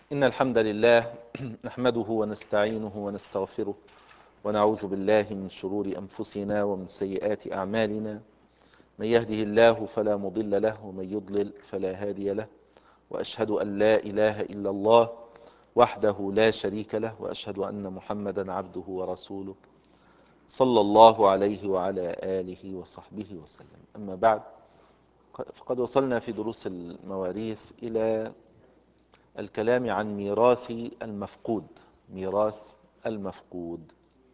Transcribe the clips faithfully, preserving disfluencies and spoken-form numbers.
إن الحمد لله نحمده ونستعينه ونستغفره ونعوذ بالله من شرور أنفسنا ومن سيئات أعمالنا. من يهده الله فلا مضل له ومن يضلل فلا هادي له، وأشهد أن لا إله إلا الله وحده لا شريك له، وأشهد أن محمدا عبده ورسوله صلى الله عليه وعلى آله وصحبه وسلم. أما بعد، فقد وصلنا في دروس المواريث إلى الكلام عن ميراث المفقود. ميراث المفقود.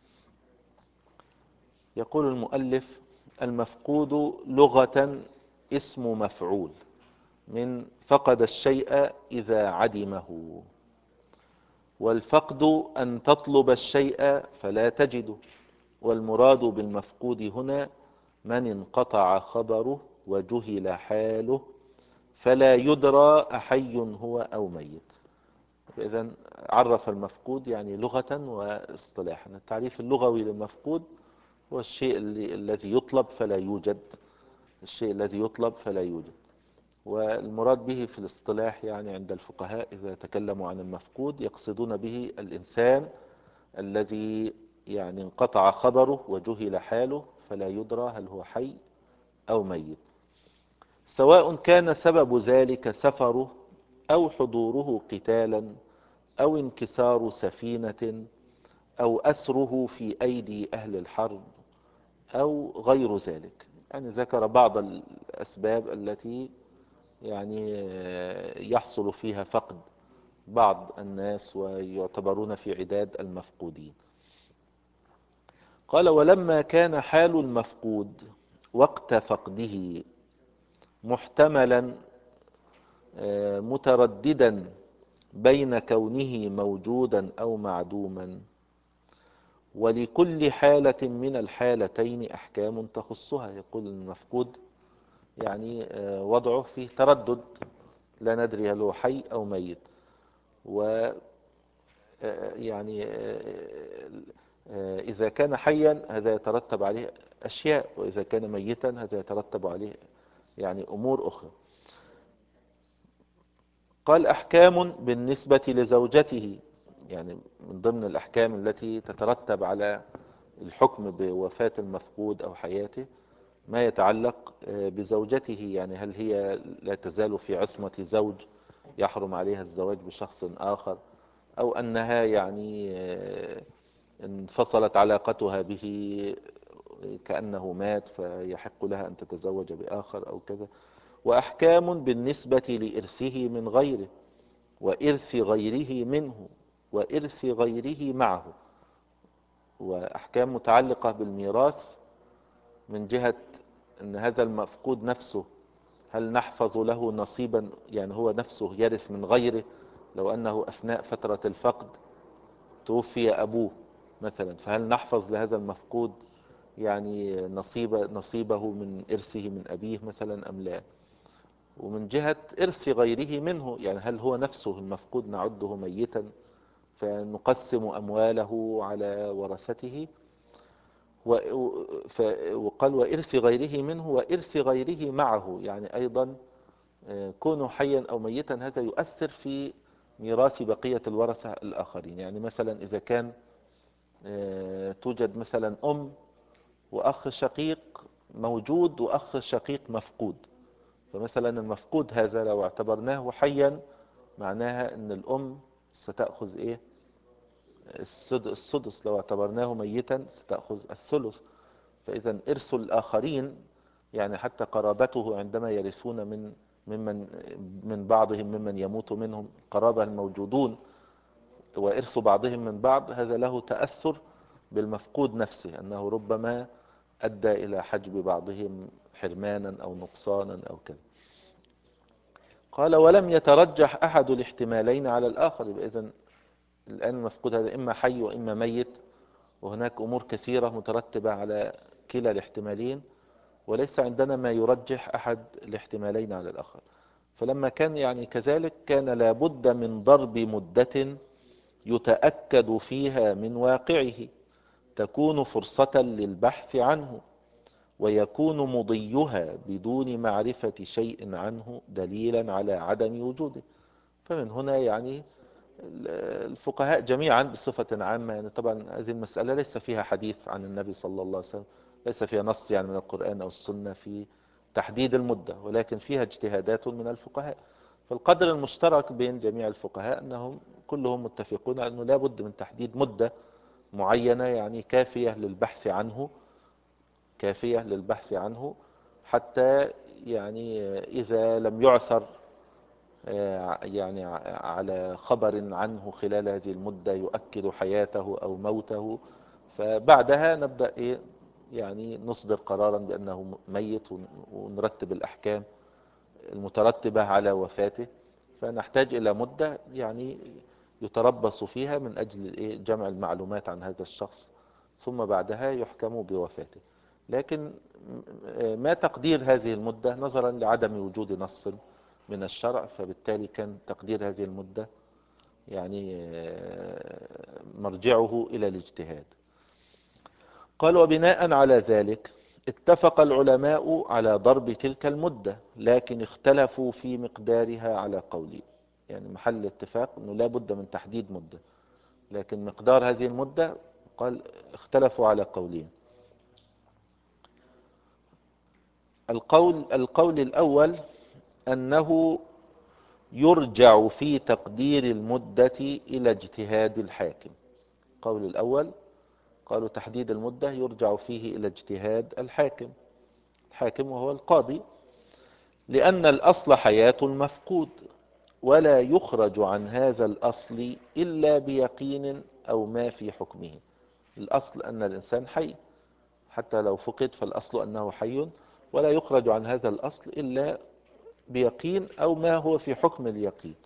يقول المؤلف: المفقود لغة اسم مفعول من فقد الشيء إذا عدمه، والفقد أن تطلب الشيء فلا تجده، والمراد بالمفقود هنا من انقطع خبره وجهل حاله فلا يدرى أحي هو أو ميت. إذن عرف المفقود يعني لغة واصطلاحا. التعريف اللغوي للمفقود هو الشيء الذي يطلب فلا يوجد، الشيء الذي يطلب فلا يوجد. والمراد به في الاصطلاح يعني عند الفقهاء إذا تكلموا عن المفقود يقصدون به الإنسان الذي يعني انقطع خبره وجهل حاله فلا يدرى هل هو حي أو ميت، سواء كان سبب ذلك سفره أو حضوره قتالا أو انكسار سفينة أو أسره في أيدي أهل الحرب أو غير ذلك. يعني ذكر بعض الأسباب التي يعني يحصل فيها فقد بعض الناس ويعتبرون في عداد المفقودين. قال: ولما كان حال المفقود وقت فقده محتملا مترددا بين كونه موجودا أو معدوما، ولكل حالة من الحالتين أحكام تخصها. يقول المفقود يعني وضعه فيه تردد، لا ندري هل هو حي أو ميت، و يعني إذا كان حيا هذا يترتب عليه أشياء، وإذا كان ميتا هذا يترتب عليه يعني أمور أخرى. قال: أحكام بالنسبة لزوجته، يعني من ضمن الأحكام التي تترتب على الحكم بوفاة المفقود أو حياته ما يتعلق بزوجته، يعني هل هي لا تزال في عصمة زوج يحرم عليها الزواج بشخص آخر، أو أنها يعني انفصلت علاقتها به كأنه مات فيحق لها أن تتزوج بآخر أو كذا. وأحكام بالنسبة لإرثه من غيره، وإرث غيره منه، وإرث غيره معه. وأحكام متعلقة بالميراث من جهة أن هذا المفقود نفسه هل نحفظ له نصيبا، يعني هو نفسه يرث من غيره. لو أنه أثناء فترة الفقد توفي أبوه مثلا، فهل نحفظ لهذا المفقود يعني نصيب نصيبه من إرثه من أبيه مثلا أم لا؟ ومن جهة إرث غيره منه، يعني هل هو نفسه المفقود نعده ميتا فنقسم أمواله على ورثته. وقال: وإرث غيره منه وإرث غيره معه، يعني أيضا كونه حيا أو ميتا هذا يؤثر في ميراث بقية الورثة الآخرين. يعني مثلا إذا كان توجد مثلا أم وأخ شقيق موجود وأخ شقيق مفقود، فمثلا المفقود هذا لو اعتبرناه حيا معناها أن الأم ستأخذ إيه؟ السدس، لو اعتبرناه ميتا ستأخذ الثلث. فإذا إرث الآخرين يعني حتى قرابته عندما يرثون من ممن من بعضهم ممن يموت منهم قرابة الموجودون، وإرث بعضهم من بعض هذا له تأثر بالمفقود نفسه، أنه ربما أدى إلى حجب بعضهم حرمانا أو نقصانا أو كذا. قال: ولم يترجح أحد الاحتمالين على الآخر. إذن الآن المفقود هذا إما حي وإما ميت، وهناك أمور كثيرة مترتبة على كلا الاحتمالين، وليس عندنا ما يرجح أحد الاحتمالين على الآخر. فلما كان يعني كذلك كان لابد من ضرب مدة يتأكد فيها من واقعه تكون فرصة للبحث عنه، ويكون مضيها بدون معرفة شيء عنه دليلا على عدم وجوده. فمن هنا يعني الفقهاء جميعا بصفة عامة، يعني طبعا هذه المسألة ليس فيها حديث عن النبي صلى الله عليه وسلم، ليس فيها نص يعني من القرآن أو السنة في تحديد المدة، ولكن فيها اجتهادات من الفقهاء. فالقدر المشترك بين جميع الفقهاء أنهم كلهم متفقون على أنه لا بد من تحديد مدة معينة، يعني كافية للبحث عنه، كافية للبحث عنه حتى يعني إذا لم يعثر يعني على خبر عنه خلال هذه المدة يؤكد حياته أو موته، فبعدها نبدأ إيه يعني نصدر قرارا بأنه ميت ونرتب الأحكام المترتبة على وفاته. فنحتاج إلى مدة يعني يتربص فيها من أجل إيه جمع المعلومات عن هذا الشخص، ثم بعدها يحكم بوفاته. لكن ما تقدير هذه المدة نظرا لعدم وجود نص من الشرع، فبالتالي كان تقدير هذه المدة يعني مرجعه إلى الاجتهاد. قال وبناء على ذلك اتفق العلماء على ضرب تلك المدة، لكن اختلفوا في مقدارها على قولين. يعني محل اتفاق أنه لا بد من تحديد مدة، لكن مقدار هذه المدة قال اختلفوا على قولين. القول, القول الأول أنه يرجع في تقدير المدة إلى اجتهاد الحاكم. القول الأول قالوا تحديد المدة يرجع فيه إلى اجتهاد الحاكم، الحاكم وهو القاضي، لأن الأصل حياة المفقود، ولا يخرج عن هذا الأصل إلا بيقين أو ما في حكمه. الأصل أن الإنسان حي، حتى لو فقد فالأصل أنه حي، ولا يخرج عن هذا الأصل إلا بيقين أو ما هو في حكم اليقين.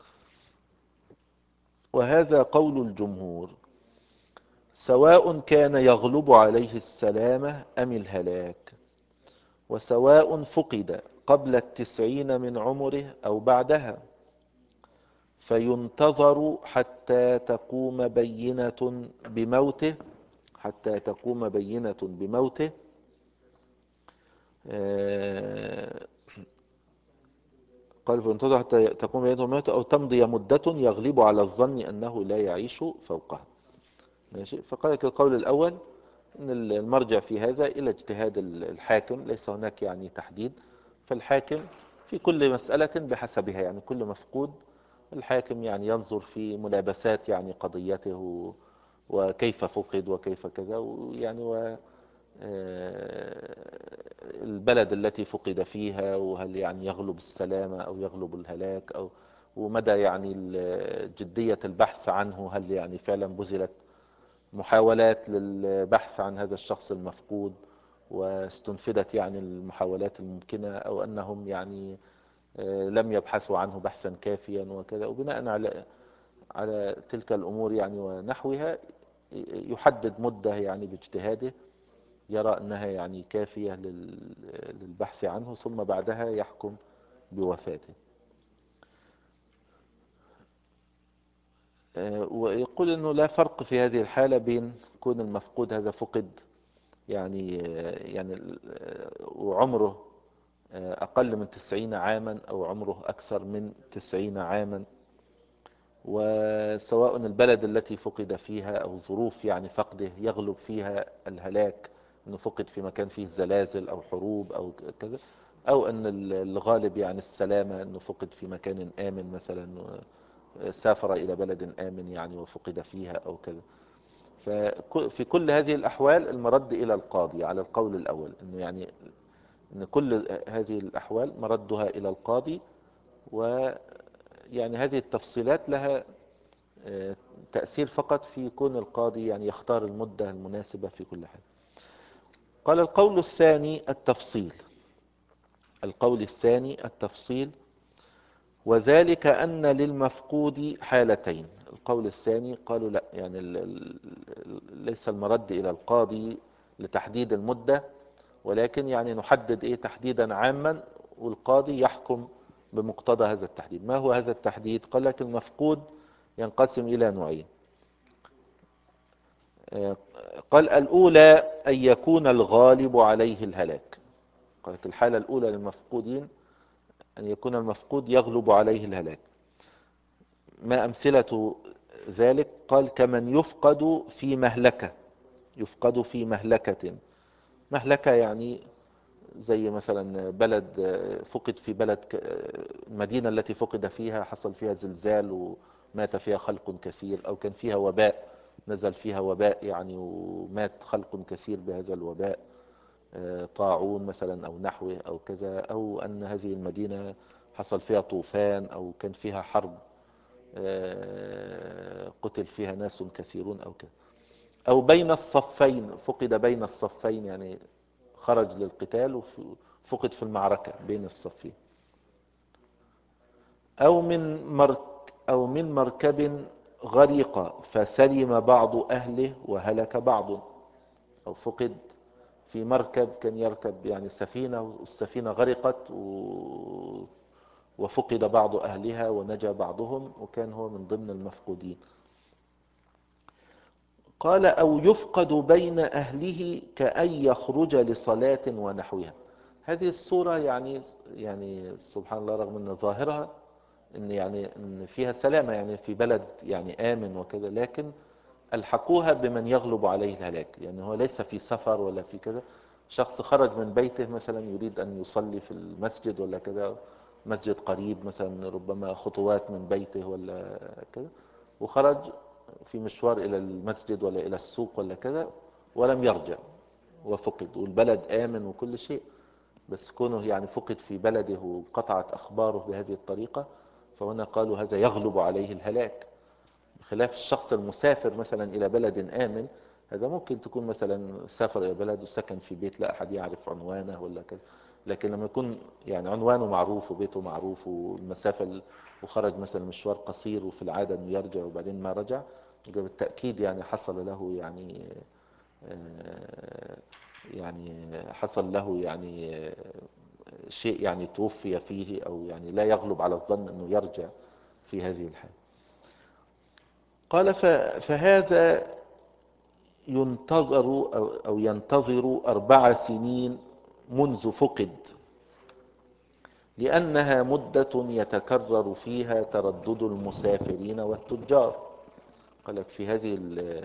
وهذا قول الجمهور، سواء كان يغلب عليه السلامة أم الهلاك، وسواء فقد قبل التسعين من عمره أو بعدها، فينتظر حتى تقوم بينة بموته، حتى تقوم بينة بموته قال فينتظر حتى تقوم بينة بموته أو تمضي مدة يغلب على الظن أنه لا يعيش فوقها. ماشي. فقال لك القول الأول أن المرجع في هذا إلى اجتهاد الحاكم، ليس هناك يعني تحديد، فالحاكم في كل مسألة بحسبها، يعني كل مفقود الحاكم يعني ينظر في ملابسات يعني قضيته وكيف فقد وكيف كذا، ويعني و البلد التي فقد فيها، وهل يعني يغلب السلامة أو يغلب الهلاك، أو ومدى يعني جدية البحث عنه، هل يعني فعلا بذلت محاولات للبحث عن هذا الشخص المفقود واستنفدت يعني المحاولات الممكنة، أو أنهم يعني لم يبحثوا عنه بحثا كافيا وكذا. وبناء على على تلك الأمور يعني ونحوها يحدد مدة يعني باجتهاده يرى أنها يعني كافية للبحث عنه، ثم بعدها يحكم بوفاته. ويقول أنه لا فرق في هذه الحالة بين كون المفقود هذا فقد يعني يعني وعمره أقل من تسعين عاما أو عمره أكثر من تسعين عاما، وسواء البلد التي فقد فيها أو ظروف يعني فقده يغلب فيها الهلاك، أنه فقد في مكان فيه زلازل أو حروب أو كذا، أو أن الغالب يعني السلامة أنه فقد في مكان آمن، مثلا سافر إلى بلد آمن يعني وفقد فيها أو كذا. ففي كل هذه الأحوال المرد إلى القاضي على القول الأول، أنه يعني أن كل هذه الأحوال مردها إلى القاضي، ويعني هذه التفصيلات لها تأثير فقط في كون القاضي يعني يختار المدة المناسبة في كل حال. قال القول الثاني التفصيل، القول الثاني التفصيل وذلك أن للمفقود حالتين. القول الثاني قالوا لا، يعني ليس المرد إلى القاضي لتحديد المدة، ولكن يعني نحدد إيه تحديدا عاما، والقاضي يحكم بمقتضى هذا التحديد. ما هو هذا التحديد؟ قال لك المفقود ينقسم إلى نوعين. قال الأولى أن يكون الغالب عليه الهلاك. قال لك الحالة الأولى للمفقودين أن يكون المفقود يغلب عليه الهلاك. ما أمثلة ذلك قال كمن يفقد في مهلكة، يفقد في مهلكة. مهلكة يعني زي مثلا بلد فقد في بلد، المدينة التي فقد فيها حصل فيها زلزال ومات فيها خلق كثير، أو كان فيها وباء نزل فيها وباء يعني ومات خلق كثير بهذا الوباء، طاعون مثلا أو نحوه أو كذا، أو أن هذه المدينة حصل فيها طوفان أو كان فيها حرب قتل فيها ناس كثيرون أو كذا. أو بين الصفين، فقد بين الصفين يعني خرج للقتال وفقد في المعركة بين الصفين. أو من مرك أو من مركب غرق فسلم بعض أهله وهلك بعض. أو فقد في مركب كان يركب يعني سفينة، والسفينة غرقت و... وفقد بعض أهلها ونجا بعضهم، وكان هو من ضمن المفقودين. قال أو يفقد بين أهله كأن يخرج لصلاة ونحوها. هذه الصورة يعني يعني سبحان الله، رغم أن ظاهرها إن يعني إن فيها سلامة، يعني في بلد يعني آمن وكذا، لكن ألحقوها بمن يغلب عليه الهلاك. يعني هو ليس في سفر ولا في كذا، شخص خرج من بيته مثلا يريد أن يصلي في المسجد ولا كذا، مسجد قريب مثلا ربما خطوات من بيته ولا كذا، وخرج في مشوار إلى المسجد ولا إلى السوق ولا كذا ولم يرجع وفقد، والبلد آمن وكل شيء، بس كونه يعني فقد في بلده وقطعت أخباره بهذه الطريقة، فهنا قالوا هذا يغلب عليه الهلاك. بخلاف الشخص المسافر مثلا إلى بلد آمن، هذا ممكن تكون مثلا سافر إلى بلد وسكن في بيت لا أحد يعرف عنوانه ولا كذا، لكن لما يكون يعني عنوانه معروف وبيته معروف والمسافة، وخرج مثلا مشوار قصير وفي العادة أنه يرجع وبعدين ما رجع، بالتأكيد يعني حصل له يعني يعني حصل له يعني شيء يعني توفي فيه، أو يعني لا يغلب على الظن أنه يرجع في هذه الحالة. قال فهذا ينتظر أو ينتظر أربع سنين منذ فقد، لأنها مدة يتكرر فيها تردد المسافرين والتجار. قال لك في هذه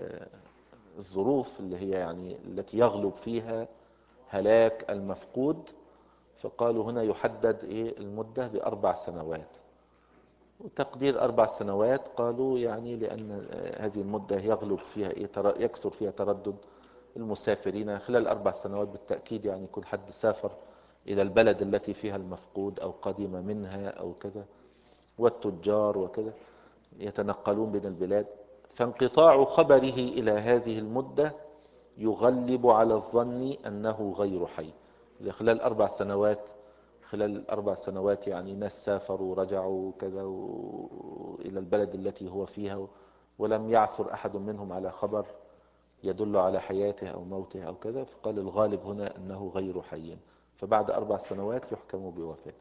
الظروف اللي هي يعني التي يغلب فيها هلاك المفقود، فقالوا هنا يحدد إيه المدة بأربع سنوات. وتقدير أربع سنوات قالوا يعني لأن هذه المدة يغلب فيها إيه يكثر فيها تردد المسافرين. خلال أربع سنوات بالتأكيد يعني كل حد سافر إلى البلد التي فيها المفقود أو قدم منها أو كذا، والتجار وكذا يتنقلون بين البلاد. فانقطاع خبره إلى هذه المدة يغلب على الظن أنه غير حي. خلال أربع سنوات خلال الأربع سنوات يعني ناس سافروا ورجعوا كذا إلى البلد التي هو فيها، ولم يعثر أحد منهم على خبر يدل على حياته أو موته أو كذا، فقال الغالب هنا أنه غير حي، فبعد أربع سنوات يحكم بوفاته.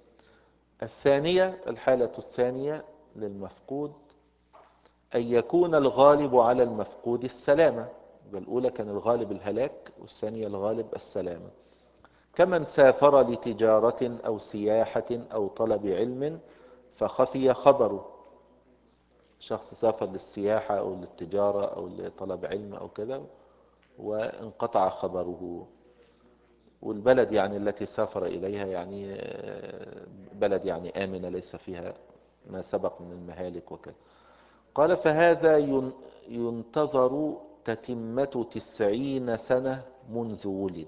الثانية، الحالة الثانية للمفقود أن يكون الغالب على المفقود السلامة. الأولى كان الغالب الهلاك، والثانية الغالب السلامة. كمن سافر لتجارة أو سياحة أو طلب علم فخفي خبره. شخص سافر للسياحة أو للتجارة أو لطلب علم أو كذا وانقطع خبره، والبلد يعني التي سافر إليها يعني بلد يعني آمنة ليس فيها ما سبق من المهالك وكذا. قال فهذا ينتظر تتمة تسعين سنة منذ ولد.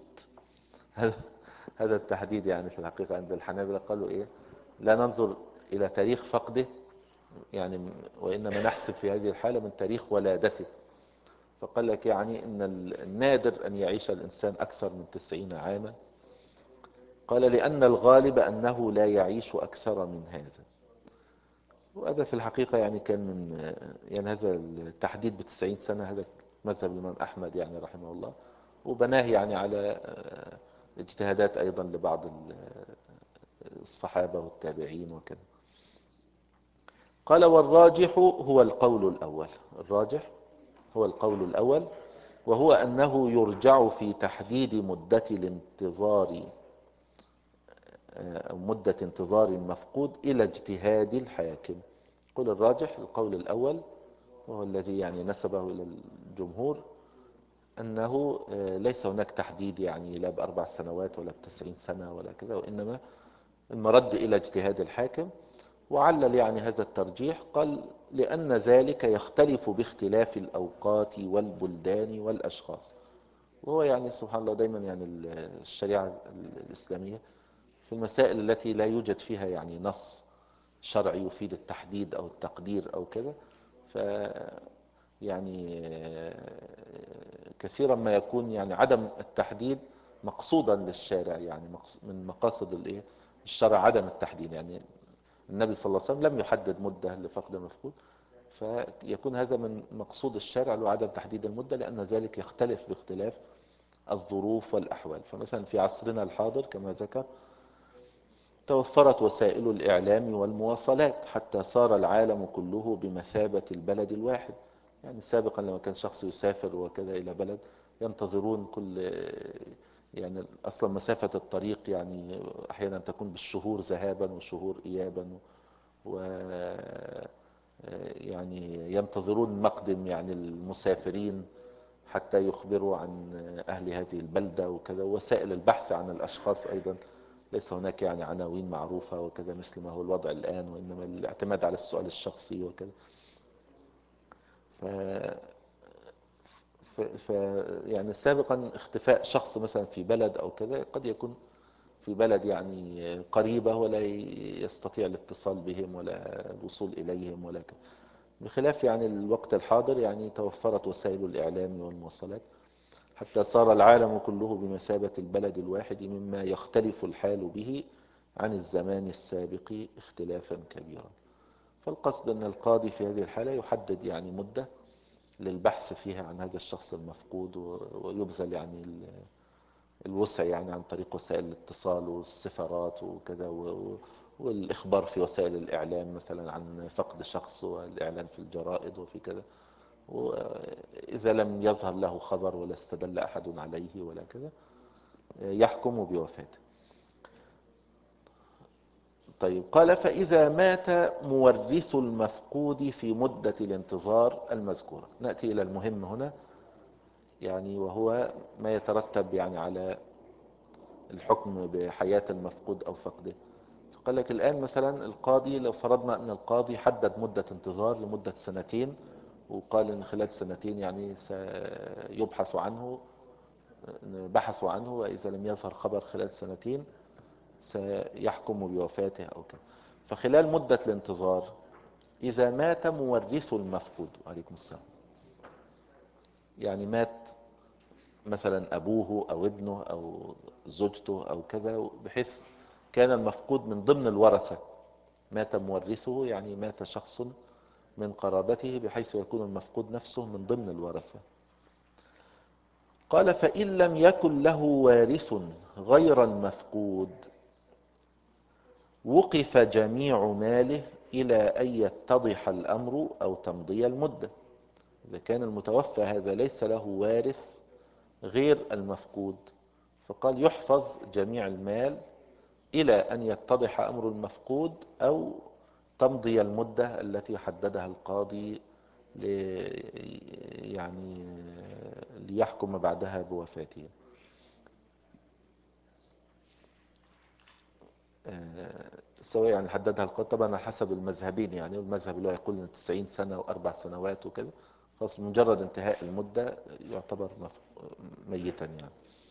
هذا التحديد يعني في الحقيقة عند الحنابلة قالوا إيه، لا ننظر إلى تاريخ فقده يعني، وإنما نحسب في هذه الحالة من تاريخ ولادته. فقال لك يعني إن النادر أن يعيش الإنسان أكثر من تسعين عاما. قال لأن الغالب أنه لا يعيش أكثر من هذا. وهذا في الحقيقة يعني كان من يعني هذا التحديد بتسعين سنة هذا مذهب الإمام أحمد يعني رحمه الله، وبناه يعني على اجتهادات أيضا لبعض الصحابة والتابعين وكذا. قال والراجح هو القول الأول. الراجح هو القول الأول، وهو أنه يرجع في تحديد مدة الانتظار مدة انتظار المفقود إلى اجتهاد الحاكم. قل الراجح القول الأول، وهو الذي يعني نسبه إلى الجمهور، أنه ليس هناك تحديد يعني لا بأربع سنوات ولا بتسعين سنة ولا كذا، وإنما المرد إلى اجتهاد الحاكم. وعلل يعني هذا الترجيح، قال لأن ذلك يختلف باختلاف الأوقات والبلدان والأشخاص. وهو يعني سبحان الله دايما يعني الشريعة الإسلامية في المسائل التي لا يوجد فيها يعني نص شرعي يفيد التحديد أو التقدير أو كذا، ف يعني كثيرا ما يكون يعني عدم التحديد مقصودا للشارع، يعني من مقاصد الايه الشرع عدم التحديد. يعني النبي صلى الله عليه وسلم لم يحدد مدة لفقد المفقود، فيكون هذا من مقصود الشارع له عدم تحديد المدة، لأن ذلك يختلف باختلاف الظروف والأحوال. فمثلا في عصرنا الحاضر كما ذكر توفرت وسائل الإعلام والمواصلات حتى صار العالم كله بمثابة البلد الواحد. يعني سابقا لما كان شخص يسافر وكذا إلى بلد ينتظرون كل يعني أصلا مسافة الطريق يعني أحيانا تكون بالشهور ذهابا وشهور إيابا، و يعني ينتظرون مقدم يعني المسافرين حتى يخبروا عن أهل هذه البلدة وكذا. وسائل البحث عن الأشخاص أيضا ليس هناك يعني عناوين معروفة وكذا مثل ما هو الوضع الآن، وإنما الاعتماد على السؤال الشخصي وكذا. ف... ف... ف... يعني سابقا اختفاء شخص مثلا في بلد أو كذا قد يكون في بلد يعني قريبة ولا يستطيع الاتصال بهم ولا الوصول إليهم ولا كذا، بخلاف يعني الوقت الحاضر يعني توفرت وسائل الإعلام والمواصلات حتى صار العالم كله بمثابة البلد الواحد، مما يختلف الحال به عن الزمان السابق اختلافا كبيرا. فالقصد أن القاضي في هذه الحالة يحدد يعني مدة للبحث فيها عن هذا الشخص المفقود، ويبذل يعني الوسع يعني عن طريق وسائل الاتصال والسفارات وكذا، والإخبار في وسائل الإعلام مثلا عن فقد شخص، والإعلان في الجرائد وفي كذا. وإذا لم يظهر له خبر ولا استدل أحد عليه ولا كذا يحكم بوفاته. طيب قال فإذا مات مورث المفقود في مدة الانتظار المذكورة. نأتي إلى المهم هنا يعني، وهو ما يترتب يعني على الحكم بحياة المفقود أو فقده. فقال لك الآن مثلا القاضي، لو فرضنا أن القاضي حدد مدة انتظار لمدة سنتين، وقال إن خلال سنتين يعني سيبحث عنه، بحثوا عنه، وإذا لم يظهر خبر خلال سنتين سيحكم بوفاته أو كذا. فخلال مدة الانتظار إذا مات مورث المفقود، عليكم السلام، يعني مات مثلا أبوه أو ابنه أو زوجته أو كذا، بحيث كان المفقود من ضمن الورثة، مات مورثه يعني مات شخص من قرابته بحيث يكون المفقود نفسه من ضمن الورثة. قال فإن لم يكن له وارث غير المفقود وقف جميع ماله إلى أن يتضح الأمر أو تمضي المدة. إذا كان المتوفى هذا ليس له وارث غير المفقود، فقال يحفظ جميع المال إلى أن يتضح أمر المفقود أو تمضي المدة التي حددها القاضي يعني ليحكم بعدها بوفاته. سواء يعني حددها القاضي طبعا على حسب المذهبين، يعني المذهب اللي هو يقول ان تسعين سنة واربع سنوات وكذا، خلاص مجرد انتهاء المدة يعتبر ميتا يعني.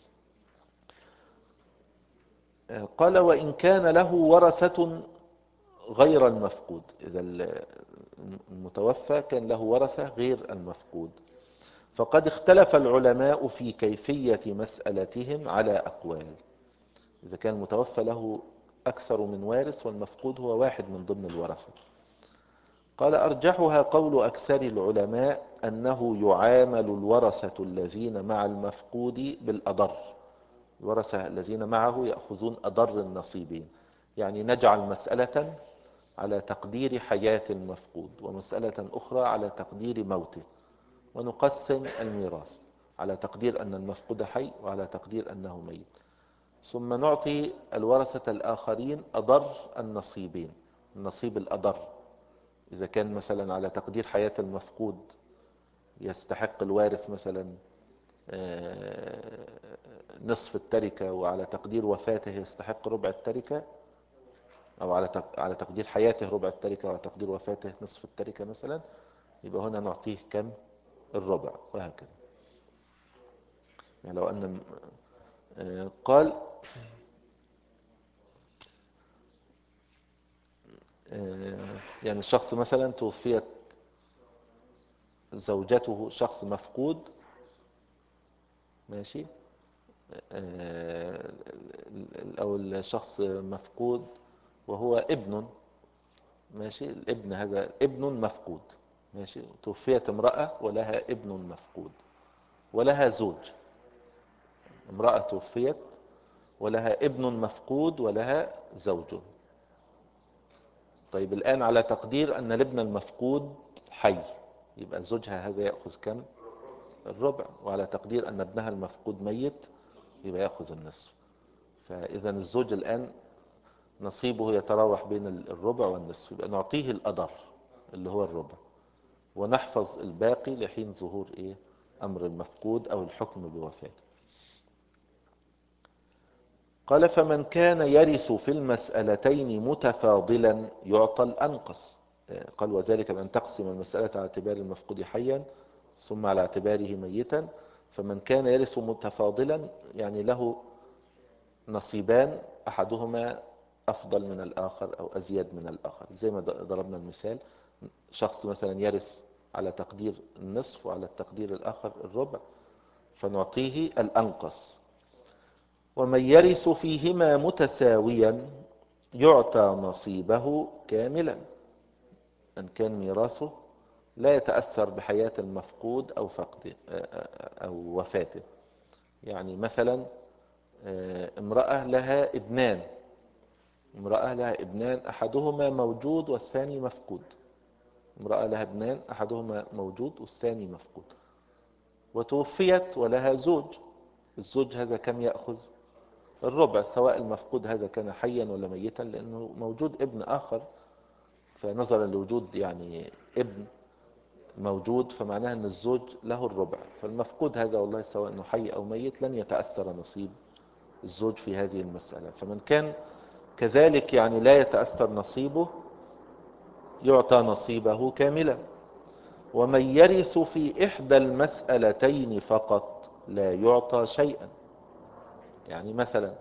قال وإن كان له ورثة غير المفقود، إذا المتوفى كان له ورثة غير المفقود، فقد اختلف العلماء في كيفية مسألتهم على أقوال. إذا كان المتوفى له أكثر من وارث والمفقود هو واحد من ضمن الورثة، قال أرجحها قول أكثر العلماء أنه يعامل الورثة الذين مع المفقود بالأضر. الورثة الذين معه يأخذون أضر النصيبين، يعني نجعل مسألة على تقدير حياة المفقود ومسألة أخرى على تقدير موته، ونقسم الميراث على تقدير أن المفقود حي وعلى تقدير أنه ميت، ثم نعطي الورثة الآخرين أضر النصيبين، النصيب الأضر إذا كان مثلا على تقدير حياة المفقود يستحق الوارث مثلا آه، نصف التركة، وعلى تقدير وفاته يستحق ربع التركة، أو على تق- على تقدير حياته ربع التركة وعلى تقدير وفاته نصف التركة مثلا، يبقى هنا نعطيه كم؟ الربع، وهكذا. يعني لو أن آه، قال آه، يعني الشخص مثلا توفيت زوجته، شخص مفقود، ماشي، آه، أو الشخص مفقود وهو ابن، ماشي، الابن هذا ابن مفقود، ماشي، توفيت امرأة ولها ابن مفقود ولها زوج. امرأة توفيت ولها ابن مفقود ولها زوج. طيب الآن على تقدير أن الابن المفقود حي، يبقى زوجها هذا يأخذ كم؟ الربع. وعلى تقدير أن ابنها المفقود ميت يبقى يأخذ النصف. فإذا الزوج الآن نصيبه يتراوح بين الربع والنصف، يبقى نعطيه الأضر اللي هو الربع، ونحفظ الباقي لحين ظهور إيه؟ أمر المفقود أو الحكم بوفاته. قال فمن كان يرث في المسألتين متفاضلا يعطى الأنقص. قال وذلك بأن تقسم المسألة على اعتبار المفقود حيا ثم على اعتباره ميتا. فمن كان يرث متفاضلا يعني له نصيبان، أحدهما أفضل من الآخر أو أزيد من الآخر، زي ما ضربنا المثال، شخص مثلا يرث على تقدير النصف وعلى التقدير الآخر الربع، فنعطيه الأنقص. ومن يرث فيهما متساويا يعطى نصيبه كاملا، أن كان ميراثه لا يتأثر بحياة المفقود أو فقده أو وفاته. يعني مثلا امرأة لها ابنان، امرأة لها ابنان أحدهما موجود والثاني مفقود، امرأة لها ابنان أحدهما موجود والثاني مفقود، وتوفيت ولها زوج. الزوج هذا كم يأخذ؟ الربع، سواء المفقود هذا كان حيا ولا ميتا، لأنه موجود ابن آخر، فنظرا لوجود يعني ابن موجود فمعناها أن الزوج له الربع. فالمفقود هذا والله سواء أنه حي أو ميت لن يتأثر نصيب الزوج في هذه المسألة. فمن كان كذلك يعني لا يتأثر نصيبه يعطى نصيبه كاملا. ومن يرث في إحدى المسألتين فقط لا يعطى شيئا. يعني مثلا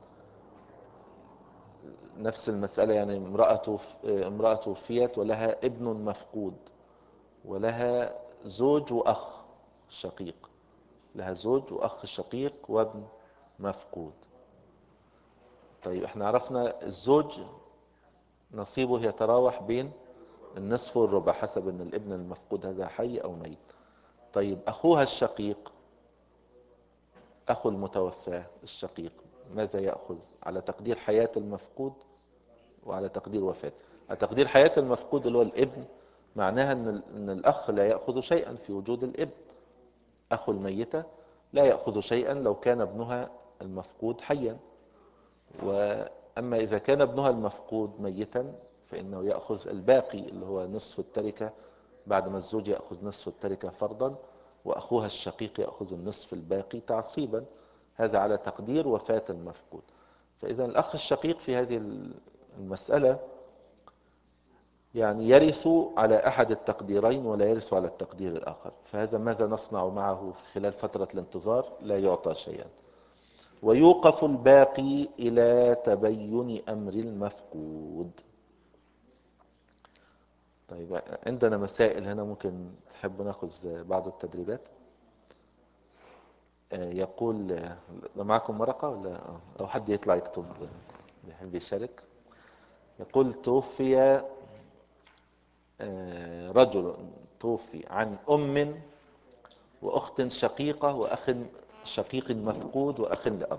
نفس المسألة، يعني امرأة امرأة توفيت ولها ابن مفقود ولها زوج وأخ شقيق، لها زوج وأخ شقيق وابن مفقود. طيب احنا عرفنا الزوج نصيبه يتراوح بين النصف والربع حسب ان الابن المفقود هذا حي او ميت. طيب اخوها الشقيق، اخو المتوفى الشقيق، ماذا يأخذ؟ على تقدير حياة المفقود وعلى تقدير وفاته. على تقدير حياة المفقود اللي هو الابن، معناها ان ان الاخ لا يأخذ شيئا في وجود الابن. اخو الميتة لا يأخذ شيئا لو كان ابنها المفقود حيا. وأما إذا كان ابنها المفقود ميتا فإنه يأخذ الباقي اللي هو نصف التركة، بعد ما الزوج يأخذ نصف التركة فرضا، وأخوها الشقيق يأخذ النصف الباقي تعصيبا. هذا على تقدير وفاة المفقود. فإذا الأخ الشقيق في هذه المسألة يعني يرث على أحد التقديرين ولا يرث على التقدير الآخر. فهذا ماذا نصنع معه خلال فترة الانتظار؟ لا يعطى شيئا. ويوقف الباقي إلى تبين أمر المفقود. طيب عندنا مسائل هنا، ممكن تحب ناخذ بعض التدريبات. يقول لو معكم ورقة ولا أو حد يطلع يكتب يحب يشارك. يقول توفي رجل توفي عن أم وأخت شقيقة وأخ شقيق مفقود وأخ لأب.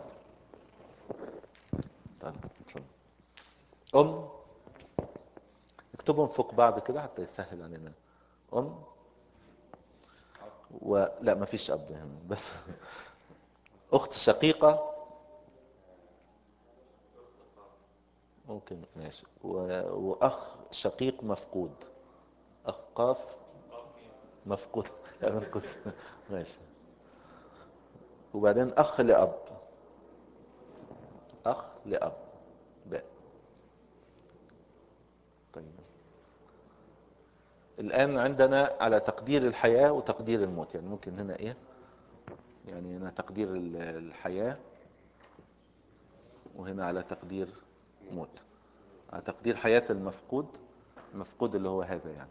طيب أم، اكتبهم فوق بعض كده حتى يسهل علينا. أم ولا ما فيش أب هنا بس أخت شقيقة ممكن ماشي و... وأخ شقيق مفقود أخ قاف مفقود من قسم. ماشي. وبعدين أخ لأب، أخ لأب باء. طيب الآن عندنا على تقدير الحياة وتقدير الموت، يعني ممكن هنا إيه، يعني هنا تقدير الحياة وهنا على تقدير موت. على تقدير حياة المفقود، المفقود اللي هو هذا يعني،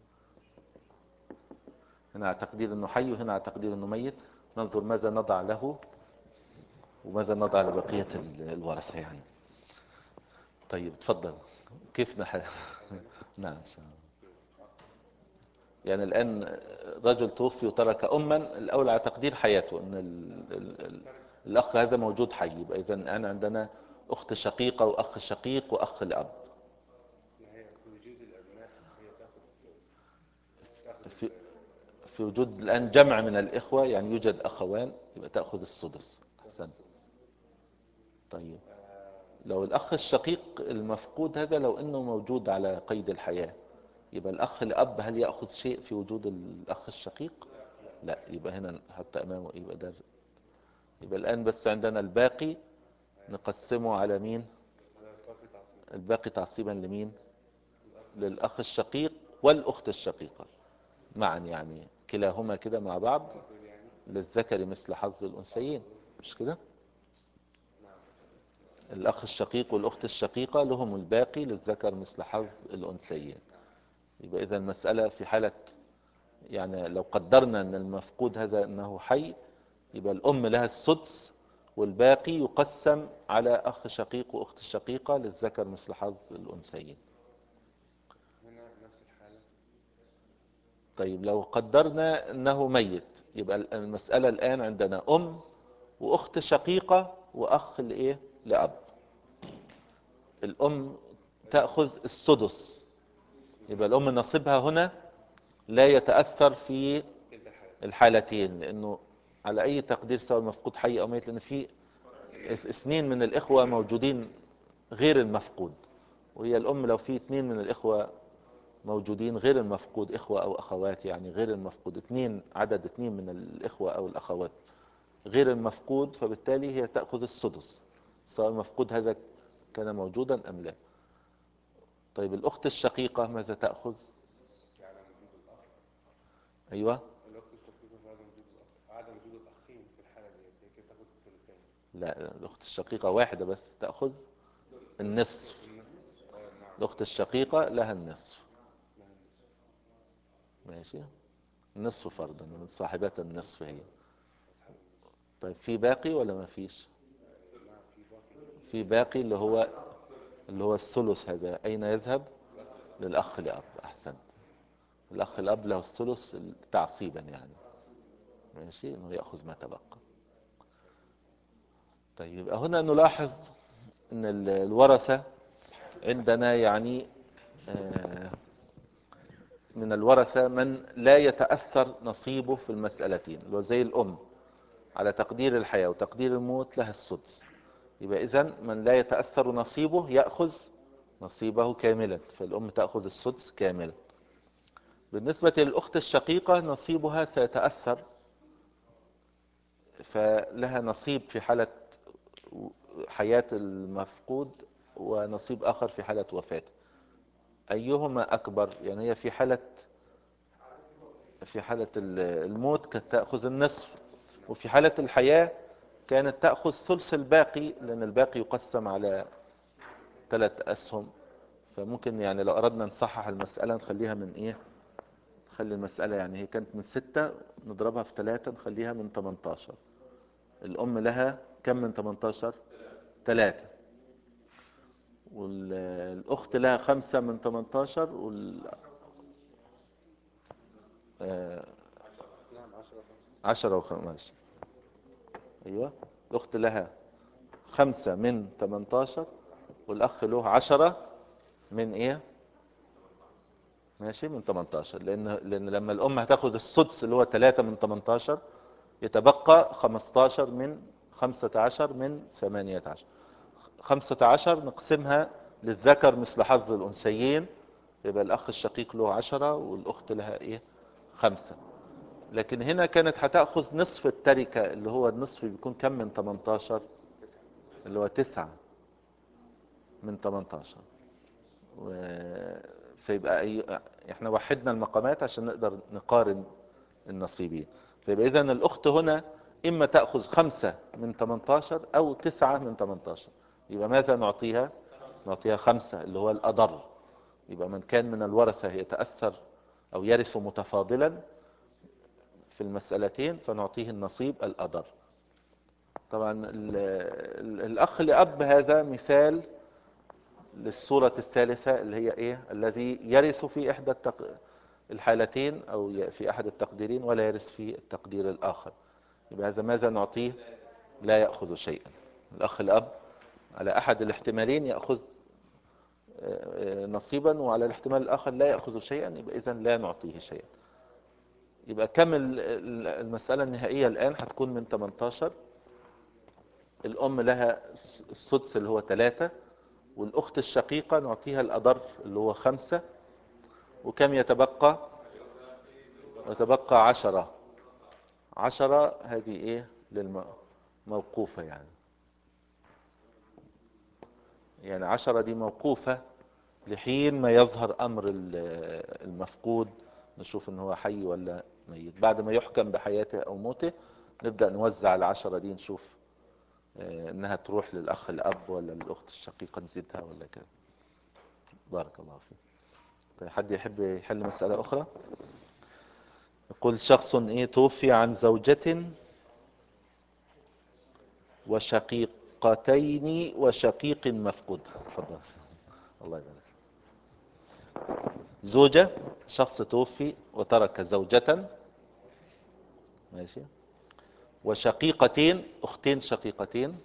هنا على تقدير انه حي وهنا على تقدير انه ميت. ننظر ماذا نضع له وماذا نضع لبقية الورثة يعني. طيب تفضل، كيف نحل؟ نعم. يعني الآن رجل توفي وترك أما، الأول على تقدير حياته أن ال ال ال الأخ هذا موجود حي، يبقى إذن الآن عندنا أخت شقيقة وأخ شقيق وأخ لأب. في, في وجود الآن جمع من الإخوة، يعني يوجد أخوان، يبقى تأخذ السدس. أحسن. طيب لو الأخ الشقيق المفقود هذا لو أنه موجود على قيد الحياة، يبقى الأخ الأب هل يأخذ شيء في وجود الأخ الشقيق؟ لا، يبقى هنا حتى أمامه، يبقى ده. يبقى الآن بس عندنا الباقي نقسمه على مين؟ الباقي تعصيبا لمين؟ للأخ الشقيق والأخت الشقيقة معا، يعني كلاهما كده مع بعض، للذكر مثل حظ الأنثيين، مش كده؟ الأخ الشقيق والأخت الشقيقة لهم الباقي، للذكر مثل حظ الأنثيين. يبقى إذا المسألة في حالة، يعني لو قدرنا أن المفقود هذا أنه حي، يبقى الأم لها السدس والباقي يقسم على أخ شقيق وأخت شقيقة، للذكر مثل حظ الأنثيين. طيب لو قدرنا أنه ميت، يبقى المسألة الآن عندنا أم وأخت شقيقة وأخ لإيه؟ لأب. الأم تأخذ السدس، يبقى الأم نصيبها هنا لا يتأثر في الحالتين، لأنه على أي تقدير سواء المفقود حي أو ميت، لأن في اثنين من الإخوة موجودين غير المفقود، وهي الأم لو في اثنين من الإخوة موجودين غير المفقود، إخوة أو أخوات يعني غير المفقود، اثنين، عدد اثنين من الإخوة أو الأخوات غير المفقود، فبالتالي هي تأخذ السدس سواء المفقود هذا كان موجودا أم لا. طيب الأخت الشقيقة ماذا تأخذ؟ أيوة. لا، الأخت الشقيقة واحدة بس تأخذ النصف. الأخت الشقيقة لها النصف. ماشي، نصف فرضا من صاحبات النصف هي. طيب في باقي ولا ما فيش؟ في باقي اللي هو اللي هو الثلث، هذا أين يذهب؟ للأخ الأب. أحسن. الأخ الأب له الثلث تعصيبا يعني، ماشي، إنه يأخذ ما تبقى. طيب هنا نلاحظ أن الورثة عندنا يعني آه من الورثة من لا يتأثر نصيبه في المسألتين، اللي هو زي الأم على تقدير الحياة وتقدير الموت لها السدس، يبقى إذن من لا يتأثر نصيبه يأخذ نصيبه كاملا، فالأم تأخذ السدس كاملا. بالنسبة للأخت الشقيقة نصيبها سيتأثر، فلها نصيب في حالة حياة المفقود ونصيب آخر في حالة وفاته. أيهما أكبر؟ يعني هي في حالة في حالة الموت كانت تأخذ النصف، وفي حالة الحياة كانت تأخذ ثلث الباقي، لأن الباقي يقسم على ثلاث أسهم. فممكن يعني لو أردنا نصحح المسألة نخليها من إيه، نخلي المسألة يعني هي كانت من ستة نضربها في ثلاثة نخليها من تمنتاشر. الأم لها كم من تمنتاشر؟ ثلاثة. والأخت لها خمسة من تمنتاشر وال آه عشرة وخمسة. أيوة، الأخت لها خمسة من تمنتاشر والأخ له عشرة من إيه؟ ماشي، من تمنتاشر، لأن لأن لما الأم هتاخد السدس اللي هو ثلاثة من تمنتاشر يتبقى خمستاشر من خمسة عشر من ثمانية عشر. خمسة عشر نقسمها للذكر مثل حظ الأنثيين، فيبقى الأخ الشقيق له عشرة والأخت لها إيه خمسة. لكن هنا كانت هتأخذ نصف التركة، اللي هو النصف بيكون كم من تمنتاشر، اللي هو تسعة من تمنتاشر. و... فيبقى أي... احنا وحدنا المقامات عشان نقدر نقارن النصيبين. فيبقى إذا الأخت هنا إما تأخذ خمسة من تمنتاشر أو تسعة من تمنتاشر. يبقى ماذا نعطيها؟ نعطيها خمسة اللي هو الأضر. يبقى من كان من الورثة يتأثر أو يرث متفاضلا في المسألتين فنعطيه النصيب الأضر. طبعا ال ال الأخ لأب هذا مثال للصورة الثالثة اللي هي إيه؟ الذي يرث في إحدى التق... الحالتين أو في أحد التقديرين ولا يرث في التقدير الآخر. يبقى هذا ماذا نعطيه؟ لا يأخذ شيئا. الأخ الأب على أحد الاحتمالين يأخذ نصيبا وعلى الاحتمال الآخر لا يأخذ شيئا، يبقى إذن لا نعطيه شيئا. يبقى كم المسألة النهائية الآن هتكون من تمنتاشر. الأم لها السدس اللي هو ثلاثة، والأخت الشقيقة نعطيها الأضر اللي هو خمسة. وكم يتبقى؟ يتبقى عشرة. عشرة هذه إيه للموقوفة يعني يعني عشرة دي موقوفة لحين ما يظهر أمر المفقود، نشوف إن هو حي ولا ميت. بعد ما يحكم بحياته أو موته نبدأ نوزع العشرة دي، نشوف إنها تروح للأخ الأب ولا للأخت الشقيقة نزيدها ولا كده. بارك الله فيك. طيب حد يحب يحل مسألة أخرى؟ يقول شخص إيه توفي عن زوجة وشقيقتين وشقيق مفقود. تفضل. الله يبارك. زوجة، شخص توفي وترك زوجة، ماشي، وشقيقتين، اختين شقيقتين،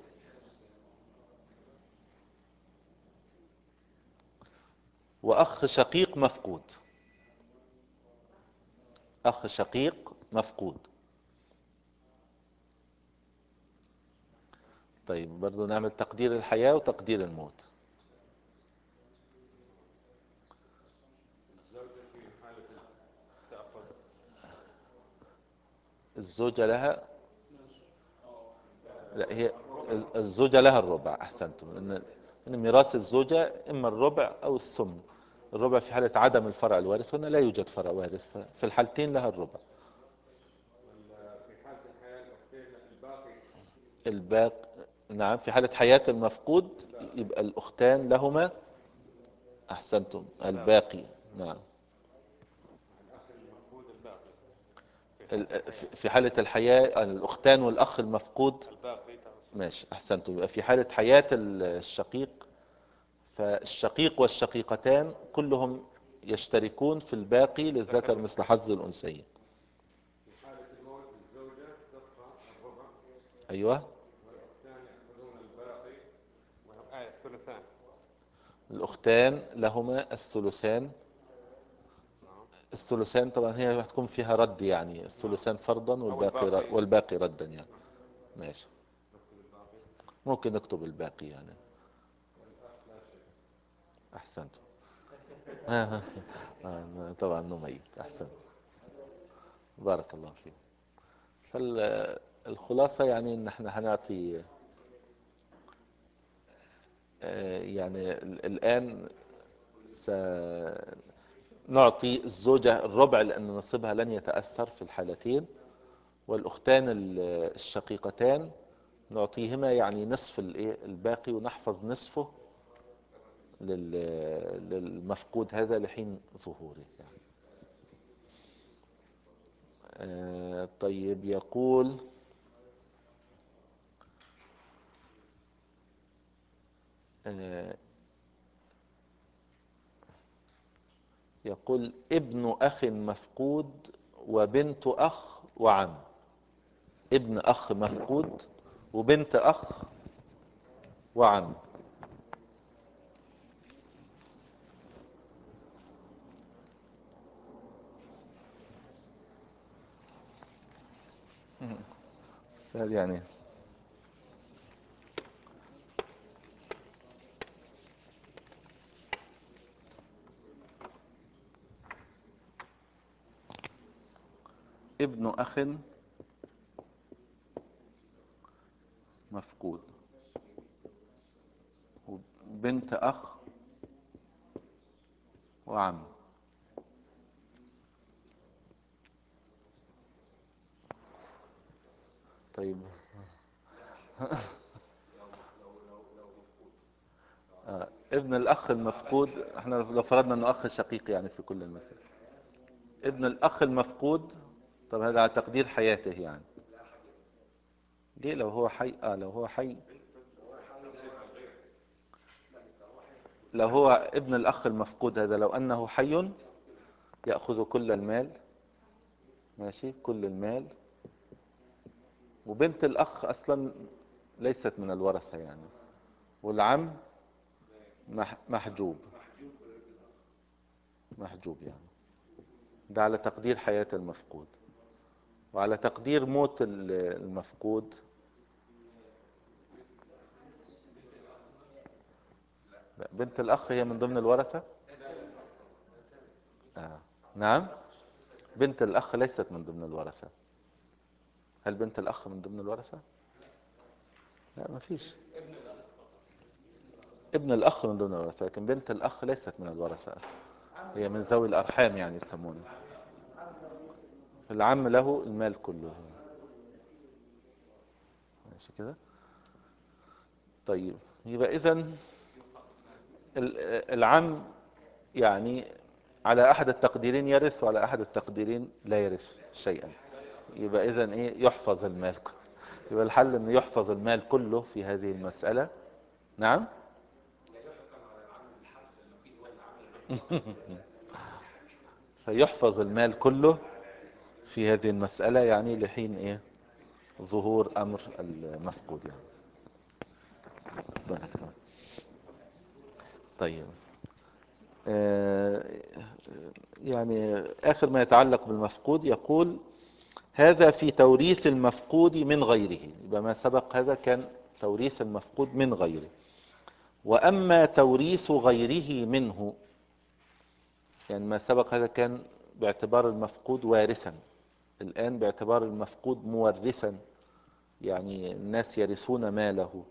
واخ شقيق مفقود. اخ شقيق مفقود. طيب برضو نعمل تقدير الحياة وتقدير الموت. الزوجة لها، لا هي الزوجة لها الربع. احسنتم. ان ان ميراث الزوجة اما الربع او الثمن. الربع في حالة عدم الفرع الوارث، هنا لا يوجد فرع وارث، في الحالتين لها الربع. الباقي، نعم، في حالة حياة المفقود يبقى الأختان لهما. أحسنتم، الباقي. نعم. في حالة الحياة الأختان والأخ المفقود. ماشي، أحسنتم. يبقى في حالة حياة الشقيق فالشقيق والشقيقتان كلهم يشتركون في الباقي للذكر مثل حظ الأنثيين. في حالة الموت الزوجة تبقى الربع. أيوة. والأختان يأخذون الباقي وهم آية الثلثان. الأختان لهما الثلثان. الثلثان طبعا هي هتكون فيها رد، يعني الثلثان فرضا والباقي والباقي ردا يعني. ماشي، ممكن نكتب الباقي يعني. أحسنت. طبعا نميت. أحسنت، بارك الله فيك. فالخلاصة يعني ان احنا هنعطي يعني الآن سنعطي الزوجة الربع لأن نصيبها لن يتأثر في الحالتين، والأختان الشقيقتان نعطيهما يعني نصف الباقي ونحفظ نصفه للمفقود هذا لحين ظهوره يعني. طيب يقول يقول ابن أخ مفقود وبنت أخ وعم. ابن أخ مفقود وبنت أخ وعم. سهل يعني. ابن أخ مفقود وبنت أخ وعم. طيب آه. ابن الأخ المفقود، احنا لو فرضنا انه أخ شقيق يعني في كل المسائل، ابن الأخ المفقود، طب هذا على تقدير حياته يعني. ليه لو هو حي؟ اه لو هو حي، لو هو ابن الأخ المفقود هذا لو أنه حي يأخذ كل المال، ماشي، كل المال. وبنت الأخ أصلا ليست من الورثة يعني، والعم مح- محجوب، محجوب يعني. ده على تقدير حياة المفقود. وعلى تقدير موت ال- المفقود، لا، بنت الأخ هي من ضمن الورثة. آه. نعم، بنت الأخ ليست من ضمن الورثة. هل بنت الأخ من ضمن الورثة؟ لا، ما فيش. ابن الأخ من ضمن الورثة، لكن بنت الأخ ليست من الورثة، هي من ذوي الأرحام يعني يسمونه. العم له المال كله، ماشي كده. طيب يبقى إذن ال- العم يعني على أحد التقديرين يرث، وعلى أحد التقديرين لا يرث شيئا. يبقى إذن إيه؟ يحفظ المال كله. يبقى الحل أنه يحفظ المال كله في هذه المسألة. نعم. فيحفظ المال كله في هذه المسألة يعني لحين إيه؟ ظهور أمر المفقود يعني. طيب آه، يعني آخر ما يتعلق بالمفقود يقول: هذا في توريث المفقود من غيره. يبقى ما سبق هذا كان توريث المفقود من غيره. وأما توريث غيره منه، يعني ما سبق هذا كان باعتبار المفقود وارثا، الآن باعتبار المفقود مورثا، يعني الناس يرثون ماله.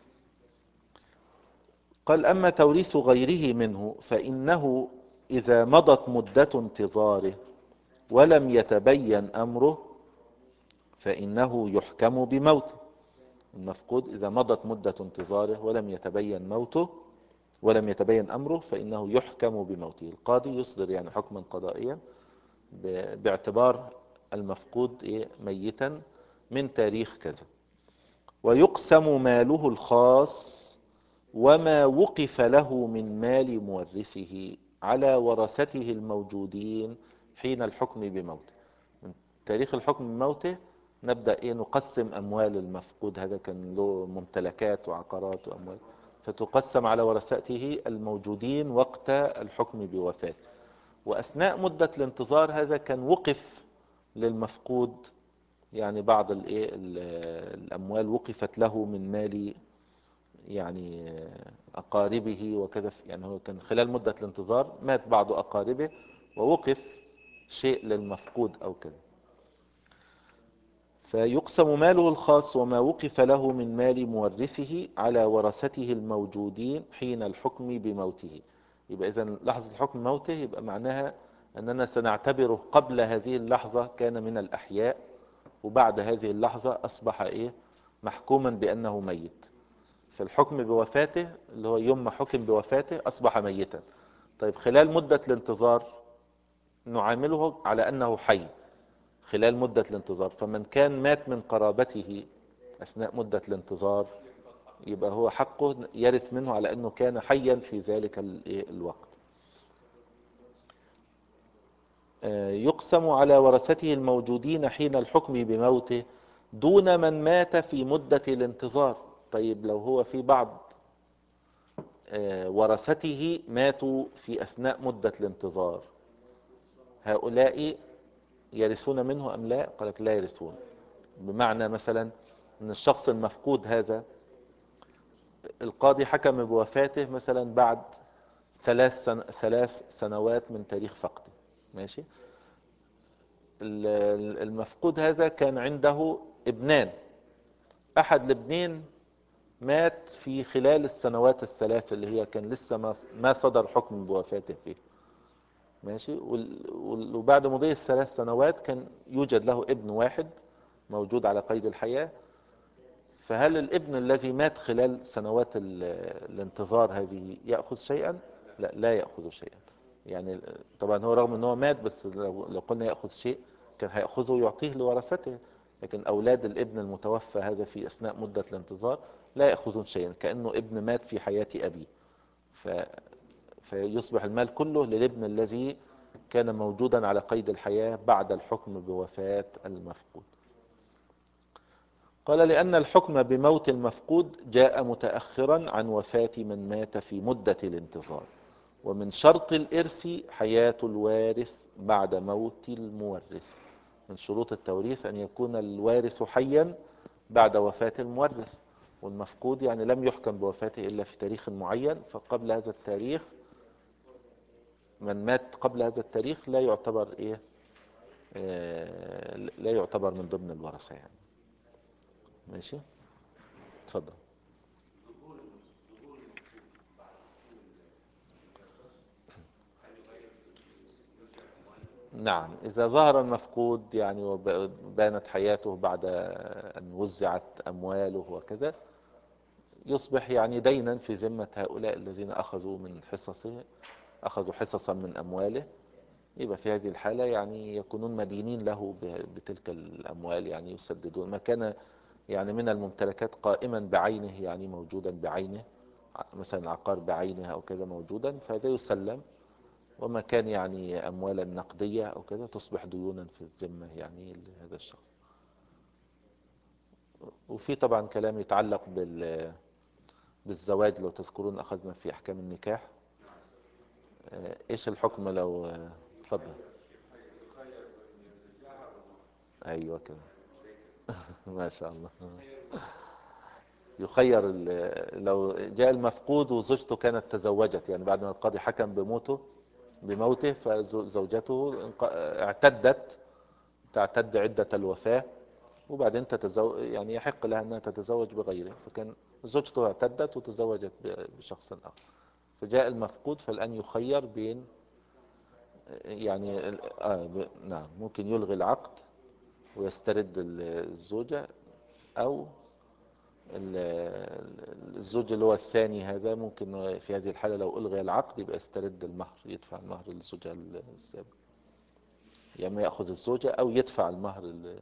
قال: أما توريث غيره منه فإنه إذا مضت مدة انتظاره ولم يتبين أمره فإنه يحكم بموته. المفقود إذا مضت مدة انتظاره ولم يتبين موته ولم يتبين أمره فإنه يحكم بموته. القاضي يصدر يعني حكما قضائيا باعتبار المفقود إيه؟ ميتا من تاريخ كذا. ويقسم ماله الخاص وما وقف له من مال مورثه على ورثته الموجودين حين الحكم بموته. من تاريخ الحكم بموته نبدأ إيه؟ نقسم أموال المفقود، هذا كان له ممتلكات وعقارات وأموال، فتقسم على ورثته الموجودين وقت الحكم بوفاته. وأثناء مدة الانتظار هذا كان وقف للمفقود يعني بعض الإيه؟ الأموال وقفت له من مال يعني أقاربه وكذا، يعني هو كان خلال مدة الانتظار مات بعض أقاربه ووقف شيء للمفقود أو كذا. فيقسم ماله الخاص وما وقف له من مال مورثه على ورثته الموجودين حين الحكم بموته. يبقى إذن لحظة الحكم موته يبقى معناها أننا سنعتبره قبل هذه اللحظة كان من الأحياء، وبعد هذه اللحظة أصبح إيه؟ محكوما بأنه ميت. في الحكم بوفاته اللي هو يوم ما حكم بوفاته أصبح ميتا. طيب خلال مدة الانتظار نعامله على أنه حي خلال مدة الانتظار. فمن كان مات من قرابته أثناء مدة الانتظار يبقى هو حقه يرث منه على أنه كان حيا في ذلك الوقت. يقسم على ورثته الموجودين حين الحكم بموته دون من مات في مدة الانتظار. طيب لو هو في بعض ورثته ماتوا في أثناء مدة الانتظار، هؤلاء يرثون منه أم لا؟ قال لك لا يرثون. بمعنى مثلا أن الشخص المفقود هذا القاضي حكم بوفاته مثلا بعد ثلاث سن... ثلاث سنوات من تاريخ فقده، ماشي. ال- المفقود هذا كان عنده ابنان، أحد الابنين مات في خلال السنوات الثلاث اللي هي كان لسه ما ما صدر حكم بوفاته فيه. ماشي. وال- وال- وبعد مضي الثلاث سنوات كان يوجد له ابن واحد موجود على قيد الحياة. فهل الابن الذي مات خلال سنوات ال- الانتظار هذه يأخذ شيئا؟ لا، لا يأخذ شيئا. يعني طبعا هو رغم ان هو مات، بس لو لو قلنا يأخذ شيء كان هيأخذه ويعطيه لورثته. لكن أولاد الابن المتوفى هذا في أثناء مدة الانتظار لا يأخذون شيئا، كأنه ابن مات في حياة أبيه. ف... فيصبح المال كله للابن الذي كان موجودا على قيد الحياة بعد الحكم بوفاة المفقود. قال: لأن الحكم بموت المفقود جاء متأخرا عن وفاة من مات في مدة الانتظار، ومن شرط الإرث حياة الوارث بعد موت المورث. من شروط التوريث أن يكون الوارث حيا بعد وفاة المورث، والمفقود يعني لم يحكم بوفاته إلا في تاريخ معين، فقبل هذا التاريخ من مات قبل هذا التاريخ لا يعتبر إيه آه لا يعتبر من ضمن الورثة يعني. ماشي. اتفضل. نعم، إذا ظهر المفقود يعني وبانت حياته بعد أن وزعت أمواله وكذا، يصبح يعني دينا في ذمة هؤلاء الذين أخذوا من حصصه، أخذوا حصصا من أمواله. يبقى في هذه الحالة يعني يكونون مدينين له بتلك الأموال، يعني يسددون ما كان يعني من الممتلكات قائما بعينه، يعني موجودا بعينه، مثلا عقار بعينه أو كذا موجودا، فهذا يسلم. وما كان يعني أموالا نقدية أو كذا تصبح ديونا في الذمة يعني لهذا الشخص. وفي طبعا كلام يتعلق بال بالزواج، لو تذكرون أخذنا في أحكام النكاح. إيش الحكم لو تفضل. أيوة كده. ما شاء الله. يخير لو جاء المفقود وزوجته كانت تزوجت، يعني بعد ما القاضي حكم بموته بموته فزوجته اعتدت، تعتد عدة الوفاة، وبعدين تتزوج، يعني يحق لها أنها تتزوج بغيره. فكان زوجته اعتدت وتزوجت بشخص آخر، فجاء المفقود، فالآن يخير بين يعني آه نعم، ممكن يلغي العقد ويسترد الزوجة، أو الزوج اللي هو الثاني هذا ممكن في هذه الحالة لو ألغي العقد يبقى يسترد المهر، يدفع المهر للزوجة السابقة، يا يعني يأخذ الزوجة أو يدفع المهر ال...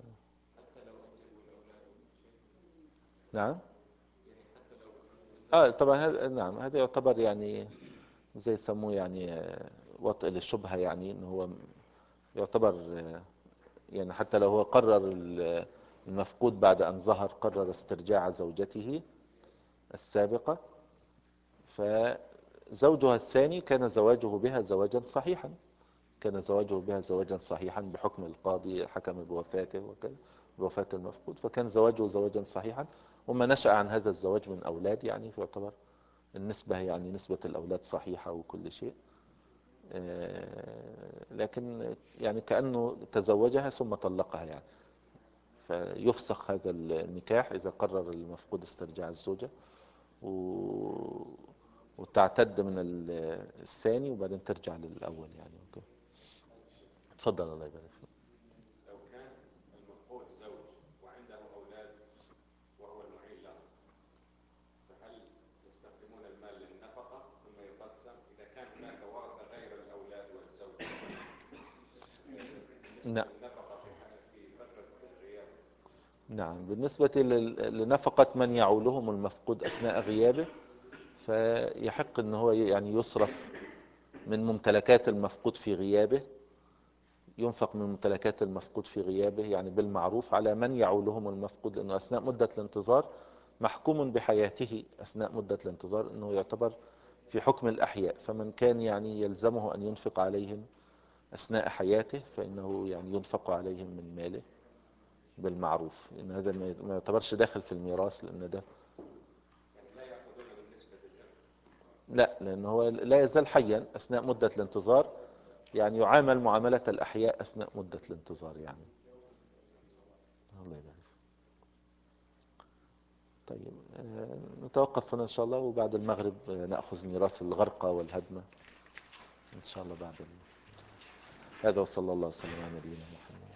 نعم. اه طبعا هذا نعم، هذا يعتبر يعني زي يسموه يعني وطئ للشبهة، يعني انه هو يعتبر يعني حتى لو هو قرر المفقود بعد ان ظهر قرر استرجاع زوجته السابقة، فزوجها الثاني كان زواجه بها زواجا صحيحا، كان زواجه بها زواجا صحيحا بحكم القاضي حكم بوفاته وكذا، بوفاة المفقود، فكان زواجه زواجا صحيحا. وما نشأ عن هذا الزواج من أولاد يعني يعتبر النسبة يعني نسبة الأولاد صحيحة وكل شيء، لكن يعني كأنه تزوجها ثم طلقها يعني، فيفسخ هذا النكاح إذا قرر المفقود استرجاع الزوجة و... وتعتد من الثاني وبعدين ترجع للأول يعني. أوكي. تفضل. الله يبارك فيك. لو كان المفقود زوج وعنده أولاد وهو المعين له، فهل يستخدمون المال للنفقة ثم يقسم إذا كان هناك ورثة غير الأولاد والزوج؟ نعم. النفقة في فترة الغياب. نعم، بالنسبة لنفقة من يعولهم المفقود أثناء غيابه، فيحق أنه هو يعني يصرف من ممتلكات المفقود في غيابه، ينفق من ممتلكات المفقود في غيابه يعني بالمعروف على من يعولهم المفقود، لأنه أثناء مدة الانتظار محكوم بحياته، أثناء مدة الانتظار أنه يعتبر في حكم الأحياء، فمن كان يعني يلزمه أن ينفق عليهم أثناء حياته فإنه يعني ينفق عليهم من ماله بالمعروف، إن هذا ما يعتبرش داخل في الميراث، لأن ده لا يأخذون بالنسبة للإرث. لا، لأنه هو لا يزال حيا أثناء مدة الانتظار، يعني يعامل معاملة الأحياء أثناء مدة الانتظار يعني. الله يبارك. طيب آه، نتوقف هنا إن شاء الله، وبعد المغرب آه، نأخذ ميراث الغرقى والهدمة إن شاء الله بعد ال... هذا، وصلى الله وسلم على نبينا محمد.